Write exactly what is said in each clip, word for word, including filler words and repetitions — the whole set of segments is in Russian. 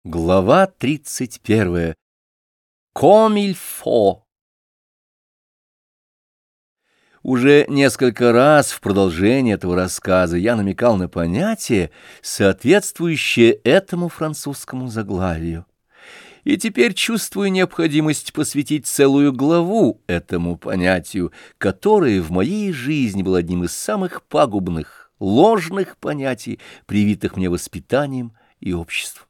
Глава тридцать первая. Комильфо. Уже несколько раз в продолжении этого рассказа я намекал на понятие, соответствующее этому французскому заглавию. И теперь чувствую необходимость посвятить целую главу этому понятию, которое в моей жизни было одним из самых пагубных, ложных понятий, привитых мне воспитанием и обществом.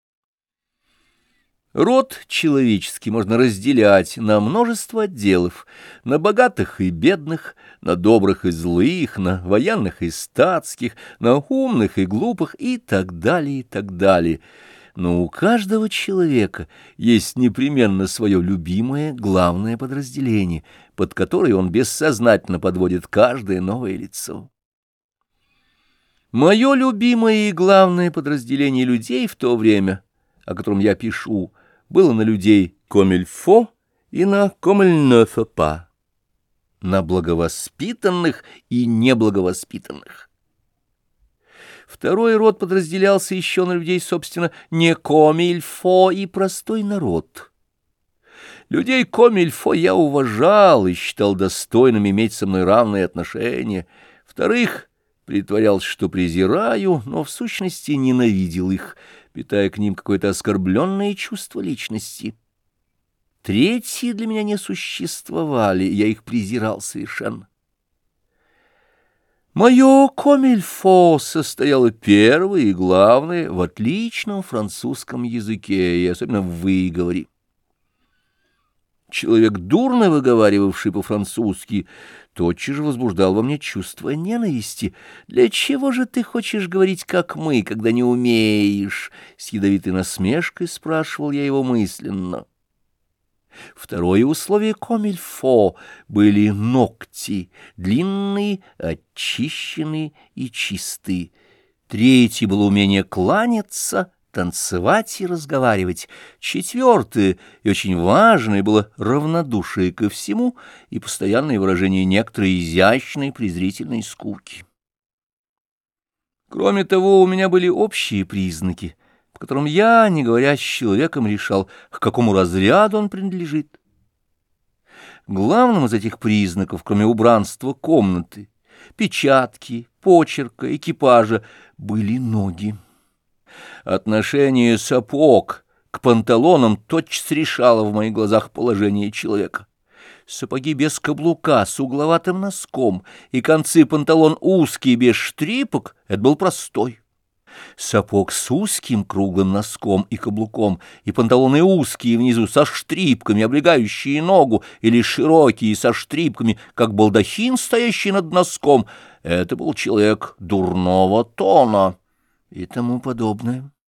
Род человеческий можно разделять на множество отделов, на богатых и бедных, на добрых и злых, на военных и статских, на умных и глупых и так далее, и так далее. Но у каждого человека есть непременно свое любимое главное подразделение, под которое он бессознательно подводит каждое новое лицо. Мое любимое и главное подразделение людей в то время, о котором я пишу, было на людей комильфо и на комильнефа, на благовоспитанных и неблаговоспитанных. Второй род подразделялся еще на людей, собственно, не комильфо и простой народ. Людей комильфо я уважал и считал достойным иметь со мной равные отношения. Вторых притворялся, что презираю, но в сущности ненавидел их, питая к ним какое-то оскорбленное чувство личности. Третьи для меня не существовали, я их презирал совершенно. Мое комильфо состояло первое и главное в отличном французском языке, и особенно в выговоре. Человек, дурно выговаривавший по-французски, тотчас же возбуждал во мне чувство ненависти. «Для чего же ты хочешь говорить, как мы, когда не умеешь?» С ядовитой насмешкой спрашивал я его мысленно. Второе условие комильфо были ногти, длинные, очищенные и чистые. Третье было умение кланяться, танцевать и разговаривать. Четвертое и очень важное было равнодушие ко всему и постоянное выражение некоторой изящной презрительной скуки. Кроме того, у меня были общие признаки, по которым я, не говоря с человеком, решал, к какому разряду он принадлежит. Главным из этих признаков, кроме убранства комнаты, печатки, почерка, экипажа, были ноги. Отношение сапог к панталонам тотчас решало в моих глазах положение человека. Сапоги без каблука, с угловатым носком, и концы панталон узкие, без штрипок — это был простой. Сапог с узким круглым носком и каблуком, и панталоны узкие внизу со штрипками, облегающие ногу, или широкие со штрипками, как балдахин, стоящий над носком — это был человек дурного тона и тому подобное.